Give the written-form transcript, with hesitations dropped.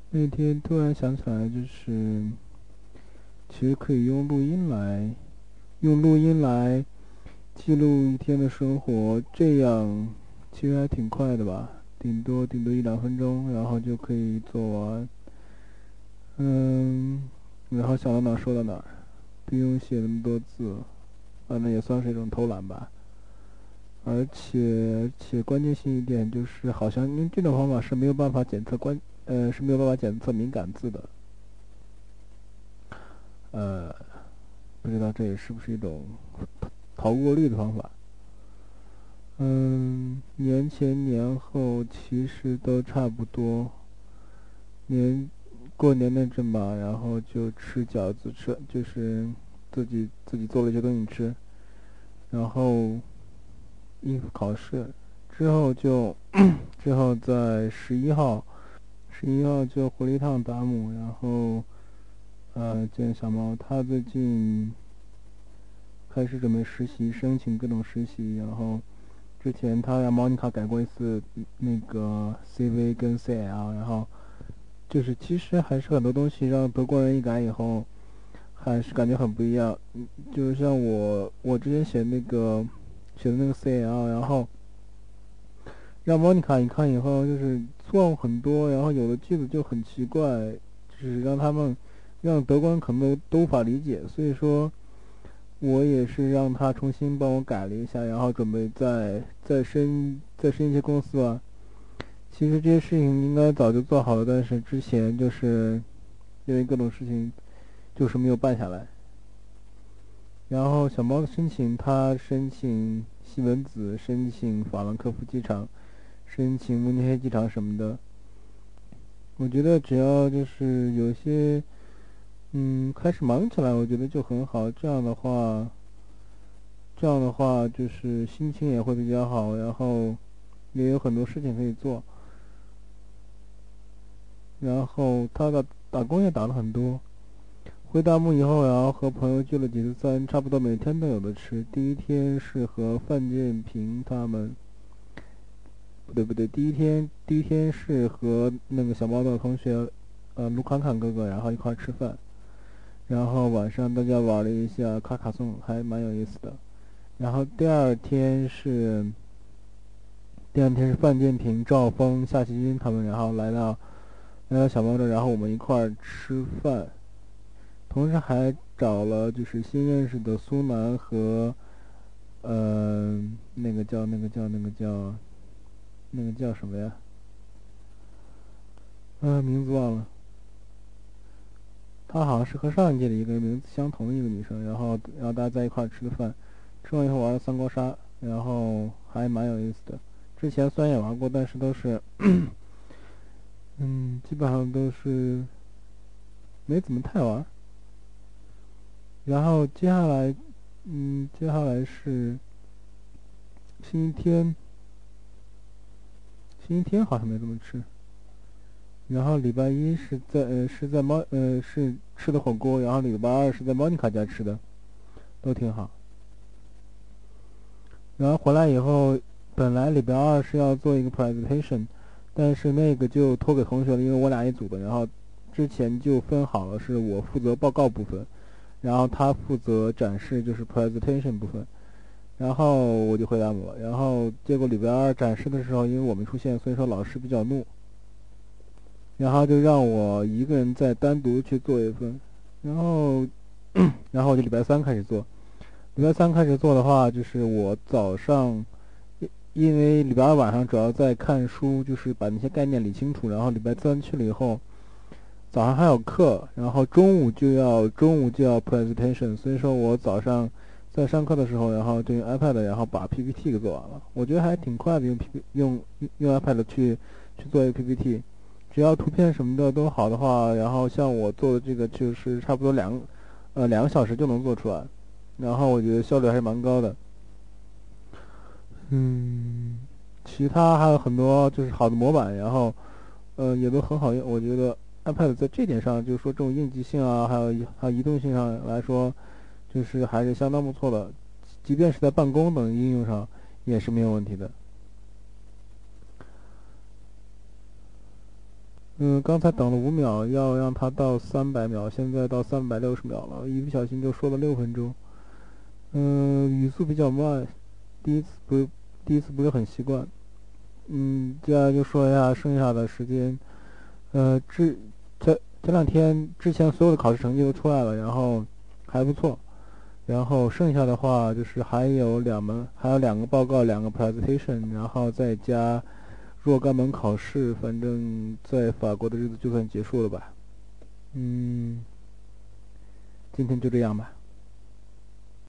那天突然想起来，其实可以用录音来记录一天的生活，这样其实还挺快的吧，顶多一两分钟，然后就可以做完。嗯，然后想到哪儿说到哪儿，不用写那么多字，反正也算是一种偷懒吧。而且关键性一点就是，好像因为这种方法是没有办法检测是没有办法检测敏感字的。呃，不知道这也是不是一种逃过率的方法。年前年后其实都差不多。过年那阵吧，然后就吃饺子，就是自己做了一些东西吃，然后应付考试。之后就之后在十一号就回了一趟达姆，然后见小猫，他最近开始准备实习，申请各种实习，然后之前他让莫妮卡改过一次那个 CV 跟 CL，然后就是其实还是很多东西让德国人一改以后，还是感觉很不一样。就像我之前写的那个 CL，然后让莫妮卡一看以后，就是错误很多，然后有的句子就很奇怪，就是让德国人可能都无法理解，所以说。我也是让他重新帮我改了一下，然后准备再申一些公司啊。其实这些事情应该早就做好了，但是之前就是因为各种事情就是没有办下来。然后小猫的申请，他申请西门子，申请法兰克福机场，申请慕尼黑机场什么的。我觉得只要就是有些开始忙起来，我觉得就很好。这样的话就是心情也会比较好，然后也有很多事情可以做。然后他的打工也打了很多。回达木以后，然后和朋友聚了几次餐，差不多每天都有的吃。第一天是和范建平他们，不对，第一天是和那个小猫的同学，卢侃侃哥哥，然后一块吃饭。然后晚上大家玩了一下卡卡颂，还蛮有意思的。然后第二天是范建平、赵峰、夏奇军他们，然后来到小猫这，然后我们一块儿吃饭，同时还找了就是新认识的苏南和那个叫什么呀？名字忘了。她好像是和上一届的一个名字相同的一个女生，然后大家在一块儿吃的饭，吃完以后玩了三国杀，然后还蛮有意思的。之前虽然也玩过，但是都是基本上都是没怎么太玩。然后接下来是星期天，星期天好像没怎么吃。然后礼拜一是吃的火锅，然后礼拜二是在莫妮卡家吃的，都挺好。然后回来以后，本来礼拜二是要做一个 presentation，但是那个就托给同学了，因为我俩一组的。然后之前就分好了，是我负责报告部分，然后他负责展示，就是 presentation 部分。然后我就回答我，然后结果礼拜二展示的时候，因为我没出现，所以说老师比较怒，然后就让我一个人再单独去做一份。然后然后我就礼拜三开始做。礼拜三开始做的话，就是我早上，因为礼拜二晚上主要在看书，就是把那些概念理清楚。然后礼拜三去了以后，早上还有课，然后中午就要 presentation，所以说我早上在上课的时候，然后就用 iPad，然后把 PPT 给做完了。我觉得还挺快的，用 iPad 去做一个 PPT，只要图片什么的都好的话，然后像我做的这个就是差不多2个小时就能做出来，然后我觉得效率还是蛮高的。嗯，其他还有很多就是好的模板，然后也都很好用。我觉得 iPad 在这点上，就是说这种应急性啊，还有移动性上来说，就是还是相当不错的，即便是在办公等应用上也是没有问题的。 刚才等了5秒，要让它到300秒，现在到360秒了，一不小心就说了6分钟。语速比较慢，第一次不第一次不是很习惯。接下来就说一下剩下的时间。这两天之前所有的考试成绩都出来了，然后还不错。然后剩下的话就是还有2个报告，2个 presentation，然后再加若干门考试，反正在法国的日子就算结束了吧。今天就这样吧。